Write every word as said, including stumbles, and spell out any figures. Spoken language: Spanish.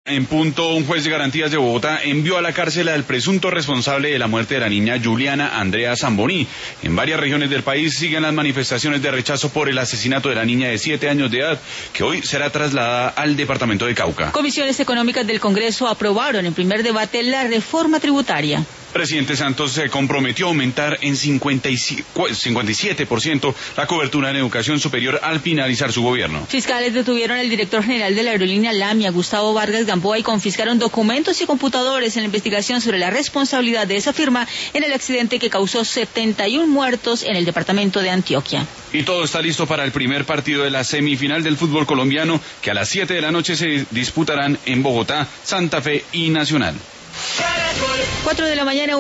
En punto, un juez de garantías de Bogotá envió a la cárcel al presunto responsable de la muerte de la niña Juliana Andrea Zamboní. En varias regiones del país siguen las manifestaciones de rechazo por el asesinato de la niña de siete años de edad, que hoy será trasladada al departamento de Cauca. Comisiones económicas del Congreso aprobaron en primer debate la reforma tributaria. Presidente Santos se comprometió a aumentar en cincuenta y siete por ciento la cobertura en educación superior al finalizar su gobierno. Fiscales detuvieron al director general de la aerolínea Lamia, Gustavo Vargas Gamboa, y confiscaron documentos y computadores en la investigación sobre la responsabilidad de esa firma en el accidente que causó setenta y uno muertos en el departamento de Antioquia. Y todo está listo para el primer partido de la semifinal del fútbol colombiano, que a las siete de la noche se disputarán en Bogotá, Santa Fe y Nacional. cuatro de la mañana.